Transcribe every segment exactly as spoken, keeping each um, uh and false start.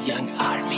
Young Army।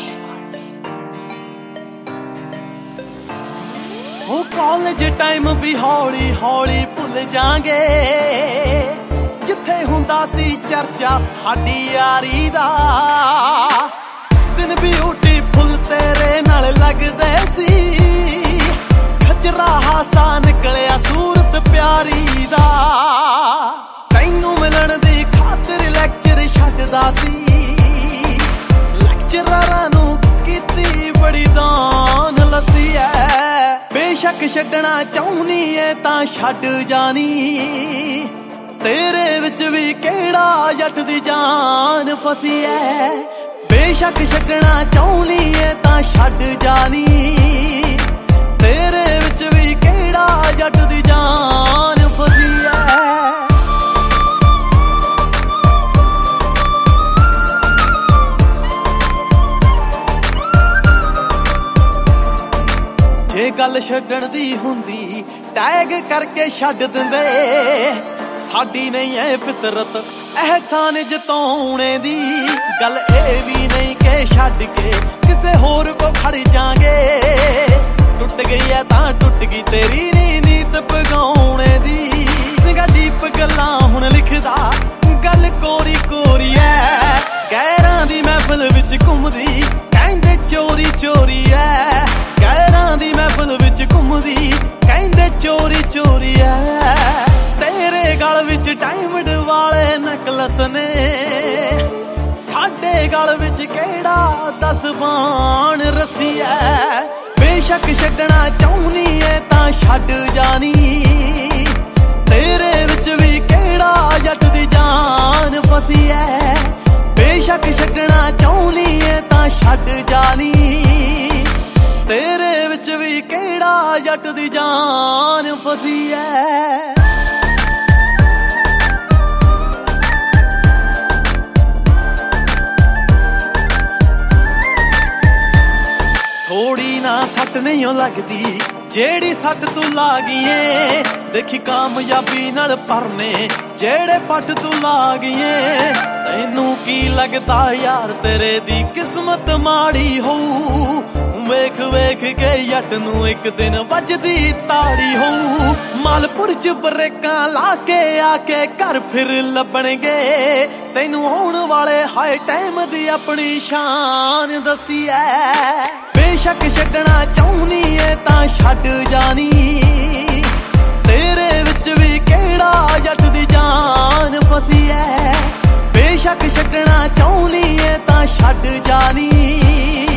ਉਹ college time ਵੀ ਹੌਲੀ ਹੌਲੀ ਭੁੱਲ ਜਾਾਂਗੇ, ਜਿੱਥੇ ਹੁੰਦਾ ਸੀ ਚਰਚਾ ਸਾਡੀ ਯਾਰੀ ਦਾ। ਦਿਨ ਬਿਊਟੀਫੁਲ ਤੇਰੇ ਨਾਲ ਲੱਗਦੇ ਸੀ, ਖਚਰਾ ਹਾਸਾ ਨਿਕਲਿਆ ਸੂਰਤ ਪਿਆਰੀ ਦਾ। ਤੈਨੂੰ ਮਿਲਣ ਦੀ ਖਾਤਰ ਲੈਕਚਰ ਛੱਡਦਾ ਸੀ, ਲੈਕਚਰਾਰਾਂ ਨੂੰ ਕੀਤੀ ਬੜੀ ਦਾਨ ਲੱਸੀ ਐ। ਬੇਸ਼ੱਕ ਛੱਡਣਾ ਚਾਹੁੰਨੀ ਏ ਤਾਂ ਛੱਡ ਜਾਣੀ, ਤੇਰੇ ਵਿੱਚ ਵੀ ਕਿਹੜਾ ਜੱਟ ਦੀ ਜਾਨ ਫਸੀ ਐ। ਬੇਸ਼ੱਕ ਛੱਡਣਾ ਚਾਹੁੰਨੀ ਏ ਤਾਂ ਛੱਡ ਜਾਣੀ, ਤੇਰੇ ਵਿੱਚ ਵੀ ਕਿਹੜਾ ਜੱਟ ਦੀ ਜਾਨ ਫਸੀ ਐ। ਜੇ ਗੱਲ ਛੱਡਣ ਦੀ ਹੁੰਦੀ ਟੈਗ ਕਰਕੇ ਛੱਡ ਦਿੰਦੇ, ਸਾਡੀ ਨਹੀਂ ਐ ਫਿਤਰਤ ਅਹਿਸਾਨ ਜਤਾਉਣੇ ਦੀ। ਗੱਲ ਇਹ ਵੀ ਨਹੀਂ ਕਿ ਛੱਡ ਕੇ ਕਿਸੇ ਹੋਰ ਕੋ ਖੜ ਜਾਾਂਗੇ, ਟੁੱਟ ਗਈ ਐ ਤਾਂ ਟੁੱਟ ਗਈ ਤੇਰੀ ਨੀ ਨੀਤ ਪਗਾਉਣੇ ਦੀ। ਸਿੰਘਾ ਦੀਪ ਗੱਲਾਂ ਹੁਣ ਲਿਖਦਾ, ਗੱਲ ਕੋਰੀ ਕੋਰੀ ਐ। ਗੈਰਾਂ ਦੀ ਮਹਿਫਲ ਵਿੱਚ ਘੁੰਮਦੀ, ਕਹਿੰਦੇ ਚੋਰੀ ਚੋਰੀ ਐ। ਗੈਰਾਂ ਦੀ ਮਹਿਫਲ ਵਿੱਚ ਘੁੰਮਦੀ, ਕਹਿੰਦੇ ਚੋਰੀ ਚੋਰੀ ਐ। ਤੇਰੇ ਗਲ ਵਿੱਚ ਡਾਇਮੰਡ ਵਾਲੇ ਨਕਲਸ ਨੇ, ਸਾਡੇ ਗਲ ਵਿੱਚ ਕਿਹੜਾ ਦਸ ਬਾਣ ਰੱਸੀ ਐ। ਬੇਸ਼ੱਕ ਛੱਡਣਾ ਚਾਹੁੰਨੀ ਏ ਤਾਂ ਛੱਡ ਜਾਣੀ, ਤੇਰੇ ਵਿੱਚ ਵੀ ਕਿਹੜਾ ਜੱਟ ਦੀ ਜਾਨ ਫਸੀ ਐ। ਬੇਸ਼ੱਕ ਛੱਡਣਾ ਚਾਹੁੰਨੀ ਏ ਤਾਂ ਛੱਡ ਜਾਣੀ, ਤੇਰੇ ਵਿੱਚ ਵੀ ਕਿਹੜਾ ਜੱਟ ਦੀ ਜਾਨ ਫਸੀ ਐ। ਥੋੜੀ ਨਾ ਸੱਟ ਨਹੀਂ ਲੱਗਦੀ ਜਿਹੜੀ ਸੱਟ ਤੂੰ ਲਾ ਗਈਏ, ਦੇਖੀ ਕਾਮਯਾਬੀ ਨਾਲ ਭਰਨੇ ਜਿਹੜੇ ਪੱਟ ਤੂੰ ਲਾ ਗਈਏ। ਤੈਨੂੰ ਕੀ ਲੱਗਦਾ ਯਾਰ ਤੇਰੇ ਦੀ ਕਿਸਮਤ ਮਾੜੀ ਹੋਊ, ਵੇਖ ਵੇਖ ਕੇ ਜੱਟ ਨੂੰ ਇੱਕ ਦਿਨ ਵੱਜਦੀ ਤਾੜੀ ਹੋਊ। ਮਾਲਪੁਰ ਚ ਬਰੇਕਾਂ ਲਾ ਕੇ ਆ ਕੇ ਘਰ ਫਿਰ ਲੱਭਣਗੇ, ਤੈਨੂੰ ਆਉਣ ਵਾਲੇ ਹਾਏ ਟਾਈਮ ਦੀ ਆਪਣੀ ਸ਼ਾਨ ਦੱਸੀ ਐ। ਬੇਸ਼ੱਕ ਛੱਡਣਾ ਚਾਹੁੰਨੀ ਏ ਤਾਂ ਛੱਡ ਜਾਣੀ, ਤੇਰੇ ਵਿੱਚ ਵੀ ਕਿਹੜਾ ਜੱਟ ਦੀ ਜਾਨ ਫਸੀ ਐ। ਬੇਸ਼ੱਕ ਛੱਡਣਾ ਚਾਹੁੰਨੀ ਏ ਤਾਂ ਛੱਡ ਜਾਣੀ,